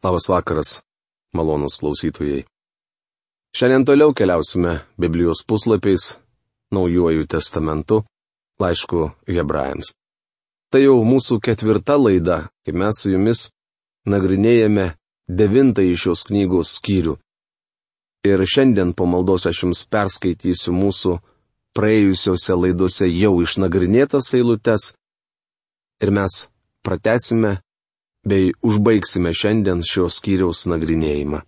Labas vakaras, malonūs klausytojai. Šiandien toliau keliausime Biblijos puslapiais, Naujuoju testamentu, laišku Hebrajams. Tai jau mūsų 4 laida, kai mes su jumis nagrinėjame 9 šios knygos skyrių. Ir šiandien po maldos aš jums perskaitysiu mūsų praėjusiose laidose jau išnagrinėtas eilutes ir mes pratęsime bei užbaigsime šiandien šios skyriaus nagrinėjimą.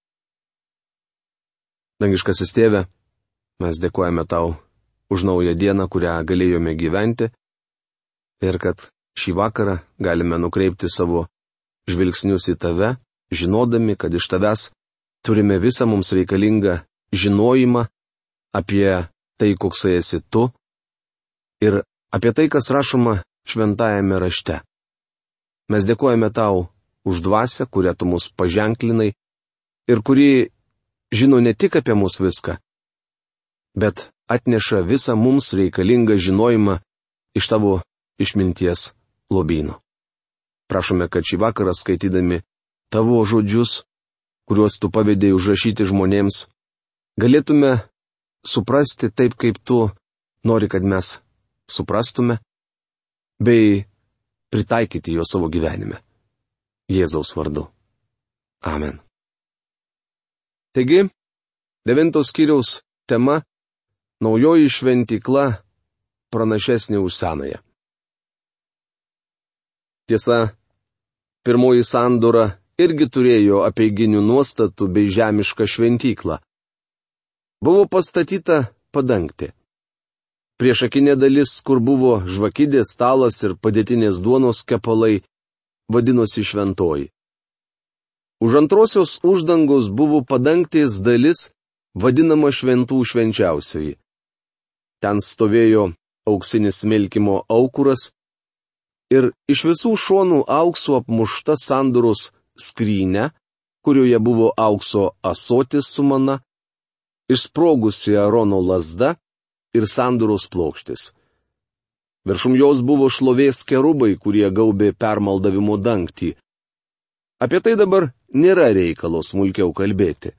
Dangiškasis Tėve, mes dėkojame Tau už naują dieną, kurią galėjome gyventi ir kad šį vakarą galime nukreipti savo žvilgsnius į Tave, žinodami, kad iš Tavęs turime visą mums reikalingą žinojimą apie tai, koksai esi Tu ir apie tai, kas rašoma šventajame rašte. Mes dėkojame Tau už dvasią, kurią Tu mus paženklinai ir kuri žino ne tik apie mus viską, bet atneša visą mums reikalingą žinojimą iš Tavo išminties lobyno. Prašome, kad šį vakarą skaitydami Tavo žodžius, kuriuos Tu pavedėjai užrašyti žmonėms, galėtume suprasti taip, kaip Tu nori, kad mes suprastume, bei pritaikyti jo savo gyvenime. Jėzaus vardu. Amen. Taigi, 9 skyriaus tema – naujoji šventykla pranašesnė už senąją. Tiesa, pirmoji sandora irgi turėjo apeiginių nuostatų bei žemišką šventyklą. Buvo pastatyta padangtė. Priešakinė dalis, kur buvo žvakidės, stalas ir padėtinės duonos kepalai, vadinosi šventoji. Už antrosios uždangos buvo padangtės dalis, vadinama šventų švenčiausioji. Ten stovėjo auksinis smilkimo aukuras ir iš visų šonų aukso apmušta sandoros skrynia, kurioje buvo aukso ąsotis su mana, išsprogusi Aarono lazda ir sandoros plokštės. Viršum jos buvo šlovės kerubai, kurie gaubė permaldavimo dangtį. Apie tai dabar nėra reikalo smulkiau kalbėti.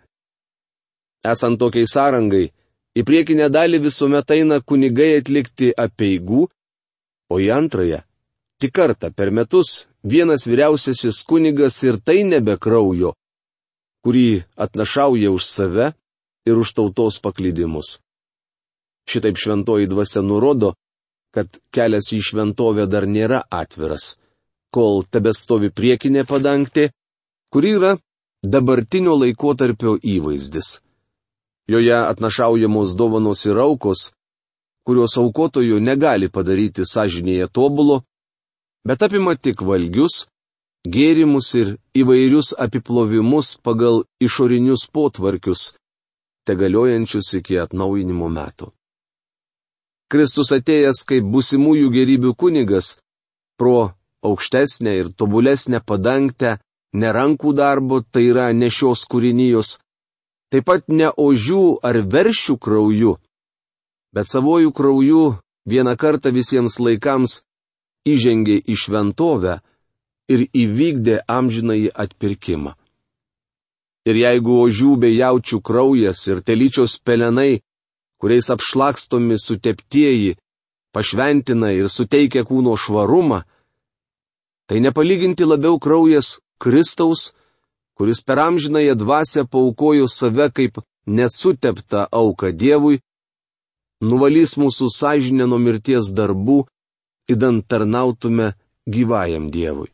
Esant tokiai sąrangai, į priekinę dalį visuomet eina kunigai atlikti apeigų, o į antrąją, tik kartą per metus, vienas vyriausiasis kunigas ir tai nebe kraujo, kurį atnašauja už save ir už tautos paklydimus. Šitaip šventoji dvasia nurodo, kad kelias į šventovę dar nėra atviras, kol tebestovi priekinė padangtė, kuri yra dabartinio laikotarpio įvaizdis. Joje atnašaujamos dovanos ir aukos, kurios aukotojo negali padaryti sąžinėje tobulo, bet apima tik valgius, gėrimus ir įvairius apiplovimus pagal išorinius potvarkius, tegaliojančius iki atnaujinimo metų. Kristus atėjęs kaip būsimųjų gėrybių kunigas, pro aukštesnę ir tobulesnę padangtę, ne rankų darbo, tai yra ne šios kūrinijos, taip pat ne ožių ar veršių krauju, bet savojų krauju vieną kartą visiems laikams įžengė į šventovę ir įvykdė amžinąjį atpirkimą. Ir jeigu ožių bei jaučių kraujas ir telyčios pelenai, kuriais apšlakstomi suteptieji, pašventina ir suteikia kūno švarumą, tai nepalyginti labiau kraujas Kristaus, kuris per amžinąją dvasią paaukojo save kaip nesuteptą auką Dievui, nuvalys mūsų sąžinę nuo mirties darbų, idant tarnautume gyvajam Dievui.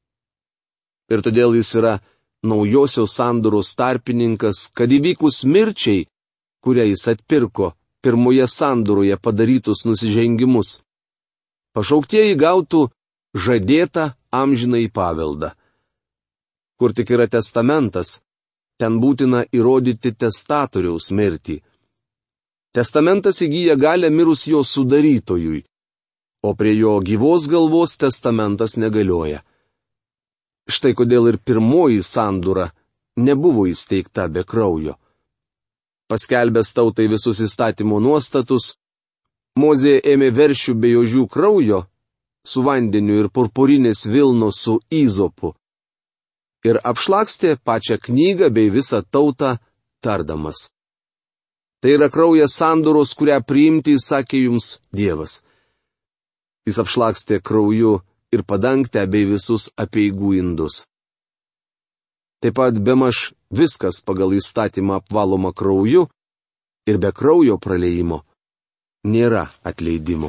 Ir todėl jis yra naujosios sandoros tarpininkas, kad įvykus mirčiai, kurią jis atpirko pirmoje sandoroje padarytus nusižengimus, pašauktieji gautų žadėtą amžinąjį paveldą. Kur tik yra testamentas, ten būtina įrodyti testatoriaus mirtį. Testamentas įgyja galią mirus jo sudarytojui, o prie jo gyvos galvos testamentas negalioja. Štai kodėl ir pirmoji sandora nebuvo įsteigta be kraujo. Paskelbęs tautai visus įstatymo nuostatus, Mozė ėmė veršių bei ožių kraujo su vandeniu ir purpurinės vilnos su įzopu ir apšlakstė pačią knygą bei visą tautą, tardamas. Tai yra kraujas sandoros, kurią priimti įsakė jums Dievas. Jis apšlakstė krauju ir padangtę bei visus apeigų indus. Taip pat bemaž viskas pagal įstatymą apvaloma krauju ir be kraujo praliejimo nėra atleidimo.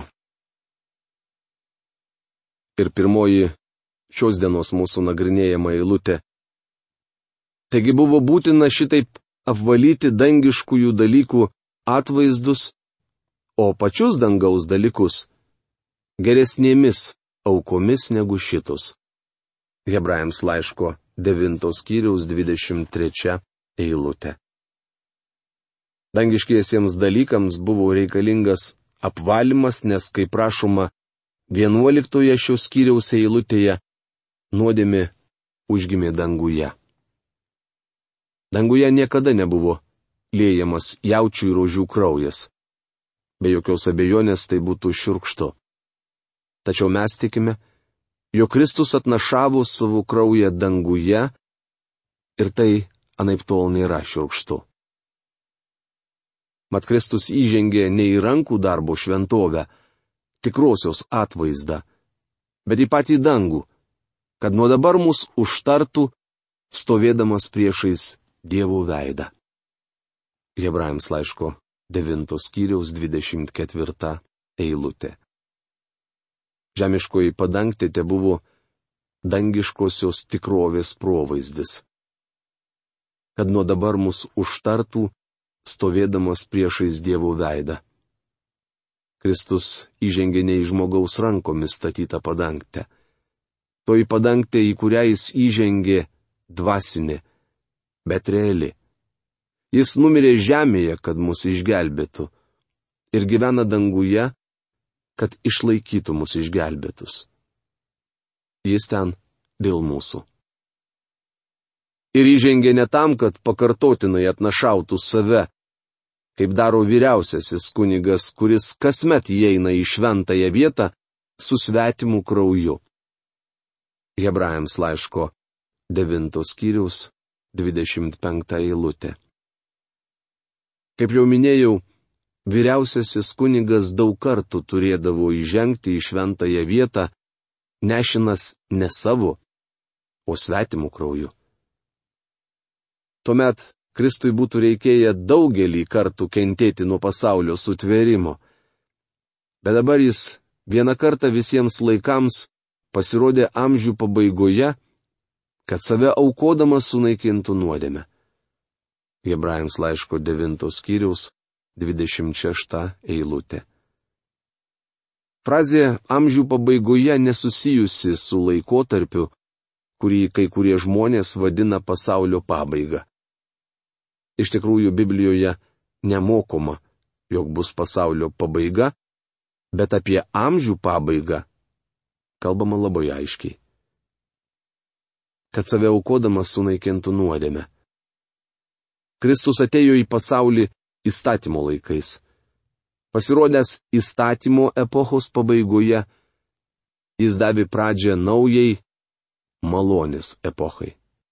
Ir pirmoji šios dienos mūsų nagrinėjama eilutė. Taigi buvo būtina šitaip apvalyti dangiškųjų dalykų atvaizdus, o pačius dangaus dalykus geresnėmis aukomis negu šitus. Hebrajams laiško 9 skyriaus 23 eilutė. Dangiškiesiems dalykams buvo reikalingas apvalymas, nes, kaip prašoma 11 šios skyriaus eilutėje, nuodėmė užgimė danguje. Danguje niekada nebuvo liejamas jaučių ir ožių kraujas. Be jokios abejonės tai būtų šiurkštu. Tačiau mes tikime, jog Kristus atnašavo savo kraują danguje ir tai anaiptol nėra šiurkštu. Mat Kristus įžengė ne į rankų darbo šventovę, tikrosios atvaizdą, bet į patį dangų, kad nuo dabar mus užtartų, stovėdamas priešais Dievo veidą. Hebrajams laiško 9 skyriaus 24 eilutė. Žemiškoji padangtė tebuvo dangiškosios tikrovės provaizdis. Kad nuo dabar mus užtartų, stovėdamas priešais Dievo veidą. Kristus įžengė ne į žmogaus rankomis statytą padangtę. Toji padangtė, į kurią jis įžengė, dvasinė, bet reali. Jis numirė žemėje, kad mus išgelbėtų, ir gyvena danguje, kad išlaikytų mus išgelbėtus. Jis ten dėl mūsų. Ir įžengė ne tam, kad pakartotinai atnašautų save, kaip daro vyriausiasis kunigas, kuris kasmet įeina į šventąją vietą su svetimu krauju. Hebrajams laiško 9 skyriaus 25 eilutė. Kaip jau minėjau, vyriausiasis kunigas daug kartų turėdavo įžengti į šventąją vietą, nešinas ne savo, o svetimu krauju. Tuomet Kristui būtų reikėję daugelį kartų kentėti nuo pasaulio sutvėrimo. Bet dabar jis vieną kartą visiems laikams pasirodė amžių pabaigoje, kad save aukodamas sunaikintų nuodėmę. Hebrajams laiško 9 skyriaus 26 eilutė. Frazė amžių pabaigoje nesusijusi su laikotarpiu, kurį kai kurie žmonės vadina pasaulio pabaiga. Iš tikrųjų, Biblijoje nemokoma, jog bus pasaulio pabaiga, bet apie amžių pabaigą kalbama labai aiškiai. Kad save aukodamas sunaikintų nuodėmę. Kristus atėjo į pasaulį įstatymo laikais. Pasirodęs įstatymo epochos pabaigoje, jis davė pradžią naujai malonės epochai.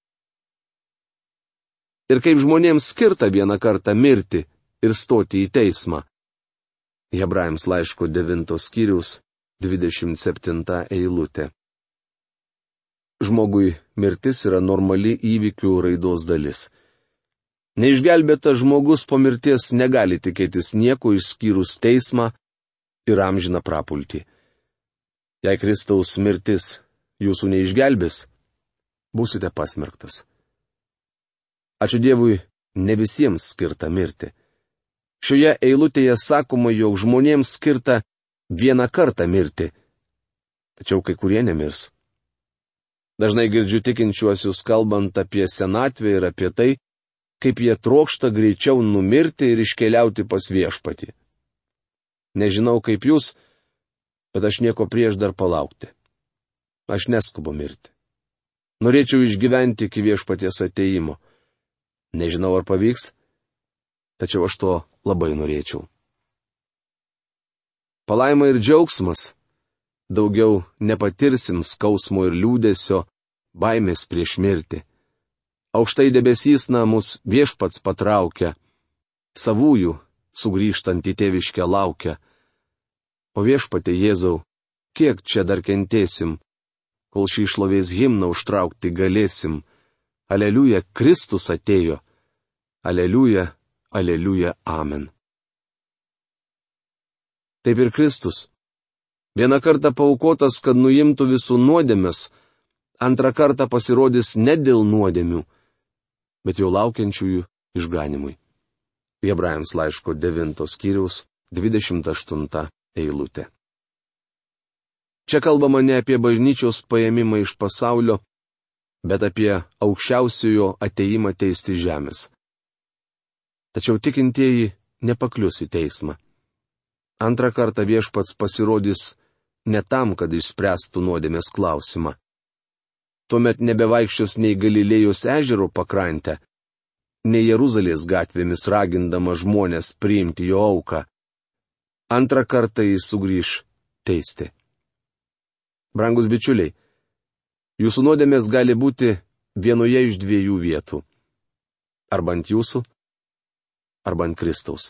Ir kaip žmonėms skirta vieną kartą mirti ir stoti į teismą. Hebrajams laiško 9 skyriaus 27 eilutė. Žmogui mirtis yra normali įvykių raidos dalis. Neišgelbėtas žmogus po mirties negali tikėtis nieko išskyrus teismą ir amžiną prapultį. Jei Kristaus mirtis jūsų neišgelbės, būsite pasmerktas. Ačiū Dievui, ne visiems skirta mirti. Šioje eilutėje sakoma, jog žmonėms skirta vieną kartą mirti, tačiau kai kurie nemirs. Dažnai girdžiu tikinčiuosius kalbant apie senatvę ir apie tai, kaip jie trokšta greičiau numirti ir iškeliauti pas viešpatį. Nežinau kaip jūs, bet aš nieko prieš dar palaukti. Aš neskubu mirti. Norėčiau išgyventi iki viešpaties ateimo. Nežinau, ar pavyks, tačiau aš to labai norėčiau. Palaima ir džiaugsmas. Daugiau nepatirsim skausmo ir liūdesio, baimės prieš mirtį. Aukštai debesys mus viešpats patraukia, savųjų sugrįžtant į tėviškę laukia. O viešpatie Jėzau, kiek čia dar kentėsim, kol šį šlovės himną užtraukti galėsim. Aleliuja, Kristus atėjo. Aleliuja, aleliuja, amen. Taip ir Kristus. Vieną kartą paaukotas, kad nuimtų visų nuodėmes, antrą kartą pasirodys ne dėl nuodėmių, bet jau laukiančiųjų išganimui. Hebrajams laiško 9 skyriaus 28 eilutė. Čia kalbama ne apie bažnyčios paėmimą iš pasaulio, bet apie aukščiausiojo ateimą teisti žemės. Tačiau tikintieji nepaklius į teismą. Antrą kartą viešpats pasirodys ne tam, kad išspręstų nuodėmės klausimą. Tuomet nebevaikščios nei Galilėjos ežero pakrantę, nei Jeruzalės gatvėmis ragindama žmonės priimti jo auką. Antrą kartą jis sugrįš teisti. Brangus bičiuliai, jūsų nuodėmės gali būti vienoje iš dviejų vietų. Arba ant jūsų, arba ant Kristaus.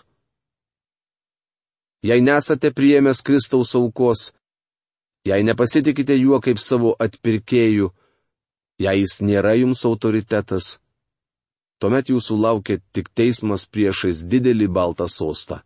Jei nesate priėmęs Kristaus aukos, jei nepasitikite juo kaip savo atpirkėju, jei jis nėra jums autoritetas, tuomet jūsų laukia tik teismas priešais didelį baltą sostą.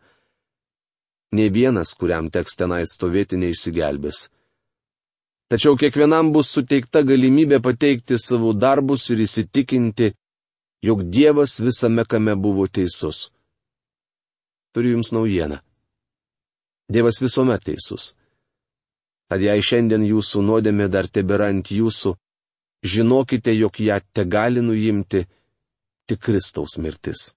Nė vienas, kuriam teks tenai stovėti, neišsigelbės. Tačiau kiekvienam bus suteikta galimybė pateikti savo darbus ir įsitikinti, jog Dievas visame kame buvo teisus. Turiu jums naujieną. Dievas visuomet teisus. Tad jei šiandien jūsų nuodėmė dar tebėra ant jūsų, žinokite, jog ją tegali nuimti tik Kristaus mirtis.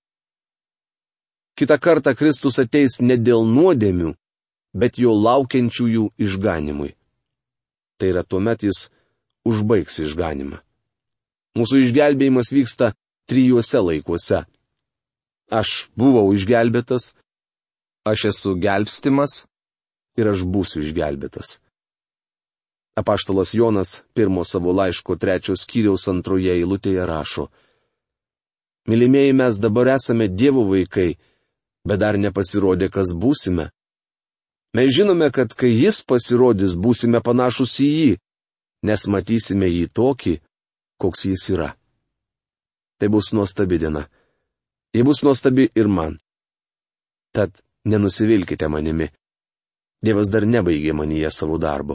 Kitą kartą Kristus ateis ne dėl nuodėmių, bet jo laukiančiųjų išganimui. Tai yra tuomet jis užbaigs išganimą. Mūsų išgelbėjimas vyksta 3 laikuose. Aš buvau išgelbėtas, aš esu gelbstimas ir aš būsiu išgelbėtas. Apaštalas Jonas 1 savo laiško 3 skyriaus 2 eilutėje rašo: Mylimieji, mes dabar esame Dievo vaikai, bet dar nepasirodė, kas būsime. Mes žinome, kad kai jis pasirodys, būsime panašus į jį, nes matysime jį tokį, koks jis yra. Tai bus nuostabi diena. Ji bus nuostabi ir man. Tad nenusivilkite manimi. Dievas dar nebaigė manyje savo darbo.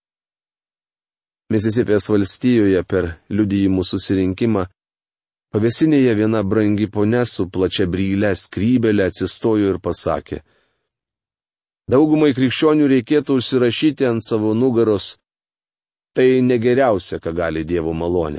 Misisipės valstijoje per liudijimų susirinkimą pavėsinėje viena brangi ponia su plačia bryle skrybelė atsistojo ir pasakė: Daugumai krikščionių reikėtų užsirašyti ant savo nugaros: tai negeriausia, ką gali Dievo malonė.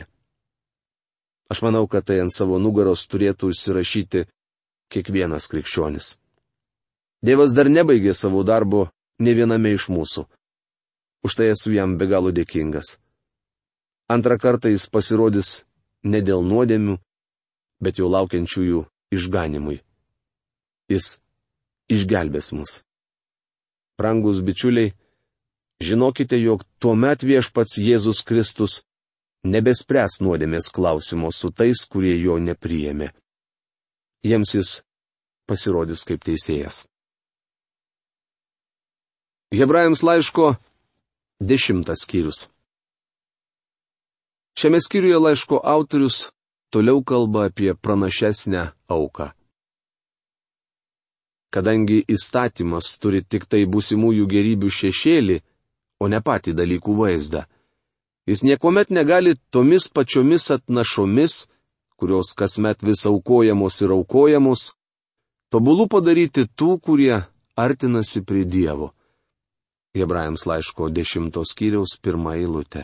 Aš manau, kad tai ant savo nugaros turėtų užsirašyti kiekvienas krikščionis. Dievas dar nebaigė savo darbo ne viename iš mūsų. Už tai esu jam be galo dėkingas. Antrą kartą jis pasirodys ne dėl nuodėmių, bet jau laukiančiųjų išganimui. Jis išgelbės mus. Brangus bičiuliai, žinokite, jog tuomet viešpats Jėzus Kristus nebespręs nuodėmės klausimo su tais, kurie jo nepriėmė. Jiems jis pasirodys kaip teisėjas. Hebrajams laiško 10 skyrius. Šiame skyriuje laiško autorius toliau kalba apie pranašesnę auką. Kadangi įstatymas turi tik tai būsimųjų gerybių šešėlį, o ne patį dalykų vaizdą, jis niekuomet negali tomis pačiomis atnašomis, kurios kasmet vis aukojamos ir aukojamos, tobulų padaryti tų, kurie artinasi prie Dievo. Hebrajams laiško 10 skyriaus 1 eilutė.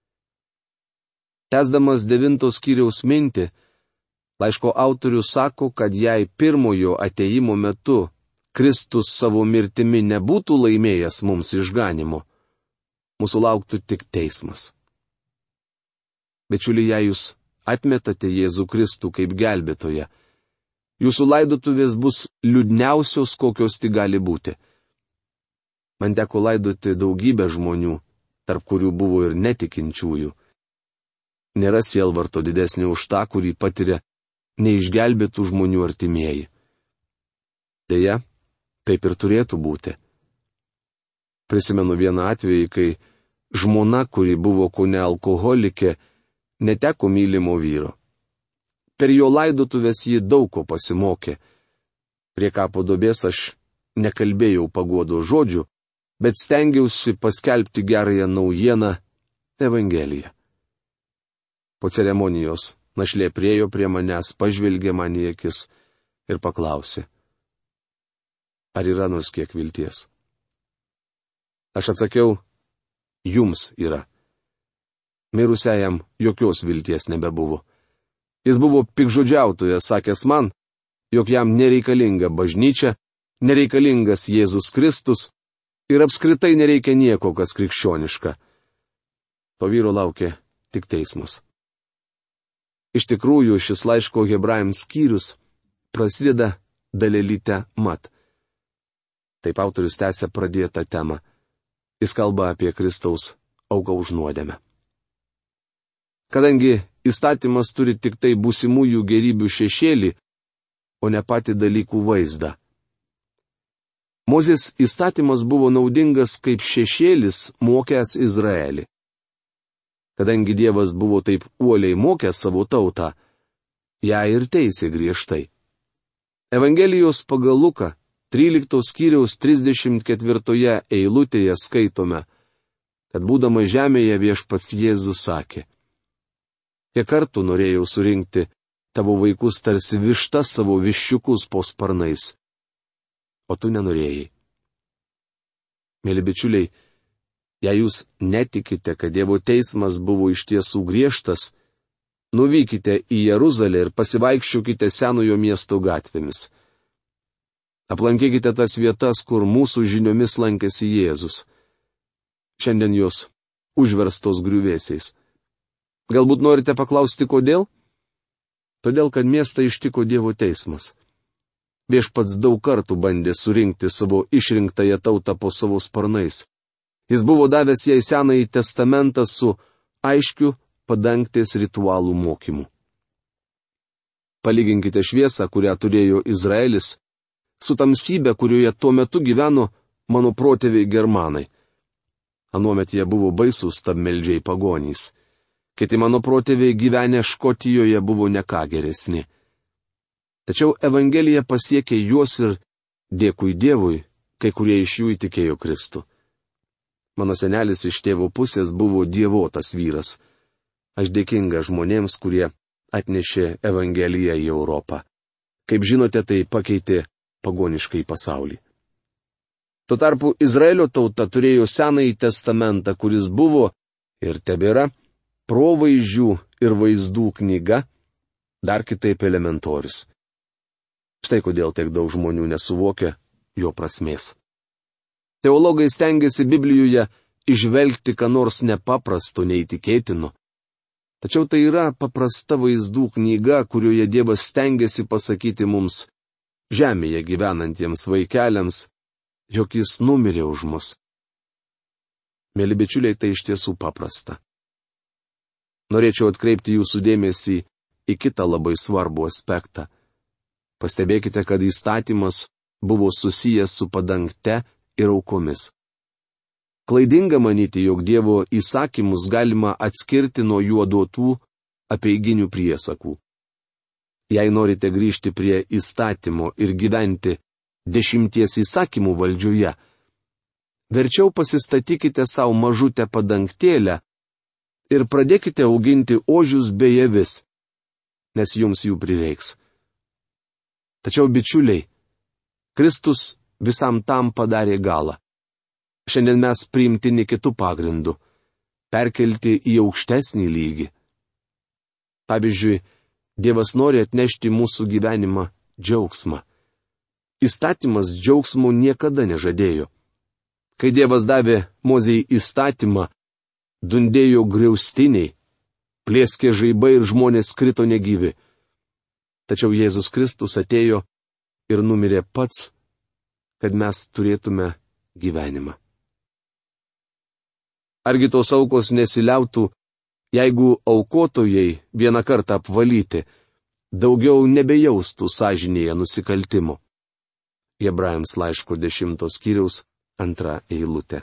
Tęsdamas 9 skyriaus mintį, laiško autorius sako, kad jei pirmojo atėjimo metu Kristus savo mirtimi nebūtų laimėjęs mums išganimo, mūsų lauktų tik teismas. Bičiuliai, jei jūs atmetate Jėzų Kristų kaip gelbėtoją, jūsų laidotuvės bus liūdniausios, kokios tik gali būti. Man teko laidoti daugybę žmonių, tarp kurių buvo ir netikinčiųjų. Nėra sielvarto didesnio už tą, kurį patiria neišgelbėtų žmonių artimieji. Deja, taip ir turėtų būti. Prisimenu vieną atvejį, kai žmona, kuri buvo kone alkoholikė, neteko mylimo vyro. Per jo laidotuvės ji daug ko pasimokė. Prie kapo duobės aš nekalbėjau paguodo žodžių, bet stengiausi paskelbti gerąją naujieną Evangeliją. Po ceremonijos našlė priėjo prie manęs, pažvelgė man į akis ir paklausė: ar yra nors kiek vilties? Aš atsakiau: jums yra. Mirusiajam jokios vilties nebebuvo. Jis buvo pikžodžiautojas, sakęs man, jog jam nereikalinga bažnyčia, nereikalingas Jėzus Kristus ir apskritai nereikia nieko, kas krikščioniška. To vyro laukė tik teismas. Iš tikrųjų, šis laiško hebrajams skyrius prasideda dalelyte mat. Taip autorius tęsia pradėtą temą. Jis kalba apie Kristaus auką už nuodėmę. Kadangi įstatymas turi tik tai būsimųjų gerybių šešėlį, o ne patį dalykų vaizdą. Mozės įstatymas buvo naudingas kaip šešėlis mokęs Izraelį. Kadangi Dievas buvo taip uoliai mokęs savo tautą, ją ir teisė griežtai. Evangelijos pagal Luką 13 skyriaus 34 eilutėje skaitome, kad būdamas žemėje viešpats Jėzus sakė: kiek kartų norėjau surinkti tavo vaikus tarsi višta savo viščiukus po sparnais, o tu nenorėjai. Mėly bičiuliai, jei jūs netikite, kad Dievo teismas buvo iš tiesų griežtas, nuvykite į Jeruzalę ir pasivaikščiokite senojo miesto gatvėmis. Aplankykite tas vietas, kur mūsų žiniomis lankėsi Jėzus. Šiandien jos užverstos griuvėsiais. Galbūt norite paklausti, kodėl? Todėl, kad miestą ištiko Dievo teismas. Viešpats daug kartų bandė surinkti savo išrinktąją tautą po savo sparnais. Jis buvo davęs jai Senąjį testamentą su aiškiu padangtės ritualų mokymu. Palyginkite šviesą, kurią turėjo Izraelis, su tamsybe, kurioje tuo metu gyveno mano protėviai germanai. Anuomet jie buvo baisūs stabmeldžiai pagonys. Kiti mano protėviai gyvenę Škotijoje buvo ne ką geresni. Tačiau Evangelija pasiekė juos ir, dėkui Dievui, kai kurie iš jų įtikėjo Kristų. Mano senelis iš tėvo pusės buvo dievotas vyras. Aš dėkinga žmonėms, kurie atnešė Evangeliją į Europą. Kaip žinote, tai pakeitė pagoniškai pasaulį. Tuo tarpu Izraelio tauta turėjo Senąjį testamentą, kuris buvo ir tebėra provaizdžių ir vaizdų knyga, dar kitaip elementorius. Štai kodėl tiek daug žmonių nesuvokia jo prasmės. Teologai stengiasi Biblijoje išvelgti ką nors nepaprasto, neįtikėtino. Tačiau tai yra paprasta vaizdų knyga, kurioje Dievas stengiasi pasakyti mums, žemėje gyvenantiems vaikeliams, jog jis numirė už mus. Mėly bičiuliai, tai iš tiesų paprasta. Norėčiau atkreipti jūsų dėmesį į kitą labai svarbų aspektą. Pastebėkite, kad įstatymas buvo susijęs su padangte ir aukomis. Klaidinga manyti, jog Dievo įsakymus galima atskirti nuo juo duotų apeiginių priesakų. Jei norite grįžti prie įstatymo ir gyventi 10 įsakymų valdžioje, verčiau pasistatykite savo mažutę padangtėlę ir pradėkite auginti ožius bei avis, nes jums jų prireiks. Tačiau, bičiuliai, Kristus visam tam padarė galą. Šiandien mes priimtini kitų pagrindų, perkelti į aukštesnį lygį. Pavyzdžiui, Dievas nori atnešti mūsų gyvenimą džiaugsmą. Įstatymas džiaugsmo niekada nežadėjo. Kai Dievas davė Mozei įstatymą, dundėjo griaustiniai, plėskė žaibai ir žmonės krito negyvi. Tačiau Jėzus Kristus atėjo ir numirė pats, kad mes turėtume gyvenimą. Argi tos aukos nesiliautų Jeigu aukotojai vieną kartą apvalyti, daugiau nebejaustų sąžinėje nusikaltimų. Hebrajams laiško 10 skyriaus 2 eilutė.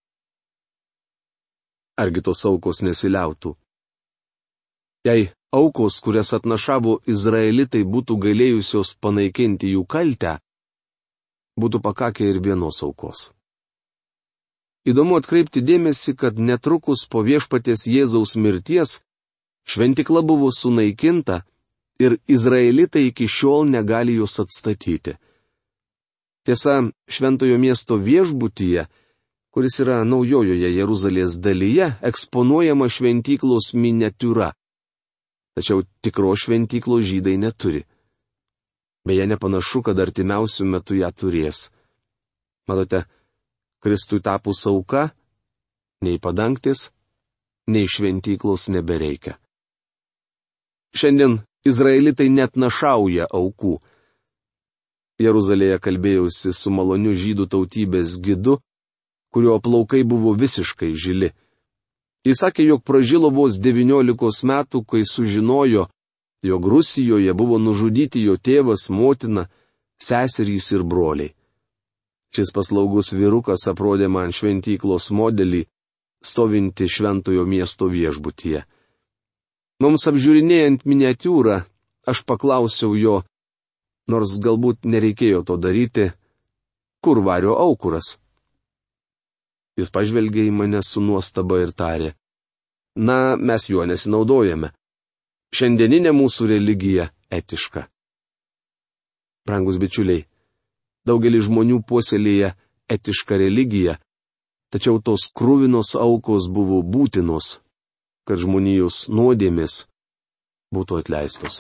Argi tos aukos nesiliautų? Jei aukos, kurias atnašavo izraelitai, būtų galėjusios panaikinti jų kaltę, būtų pakakę ir vienos aukos. Įdomu atkreipti dėmesį, kad netrukus po Viešpaties Jėzaus mirties šventykla buvo sunaikinta ir izraelitai iki šiol negali jos atstatyti. Tiesa, šventojo miesto viešbutyje, kuris yra naujojoje Jeruzalės dalyje, eksponuojama šventyklos miniatiūra. Tačiau tikros šventyklos žydai neturi. Beje, nepanašu, kad artimiausių metų ją turės. Matote, Kristui tapus auka, nei padangtis, nei šventyklos nebereikia. Šiandien izraelitai net našauja aukų. Jeruzalėje kalbėjausi su maloniu žydų tautybės gidu, kurio plaukai buvo visiškai žili. Jis sakė, jog pražilo vos 19 metų, kai sužinojo, jog Rusijoje buvo nužudyti jo tėvas, motina, seserys ir broliai. Šis paslaugus vyrukas aprodė man šventyklos modelį, stovinti šventojo miesto viešbutyje. Mums apžiūrinėjant miniatiūrą, aš paklausiau jo, nors galbūt nereikėjo to daryti, kur vario aukuras. Jis pažvelgė į mane su nuostaba ir tarė, na, mes juo nesinaudojame. Šiandieninė mūsų religija etiška. Brangus bičiuliai, daugelis žmonių puoselėja etišką religiją, tačiau tos kruvinos aukos buvo būtinos, kad žmonijos nuodėmės būtų atleistos.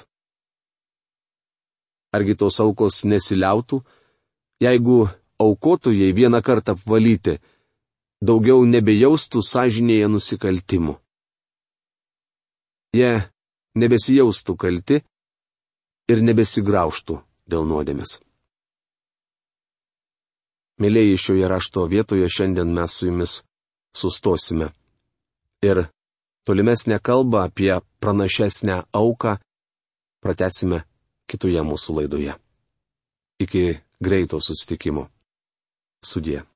Argi tos aukos nesiliautų, jeigu aukotojai vieną kartą apvalyti, daugiau nebejaustų sąžinėje nusikaltimų. Jie nebesijaustų kalti ir nebesigraužtų dėl nuodėmės. Mėlėjai, šioje rašto vietoje šiandien mes su jumis sustosime. Ir tolimesnę kalbą apie pranašesnę auką pratęsime kitoje mūsų laidoje. Iki greito susitikimo. Sudie.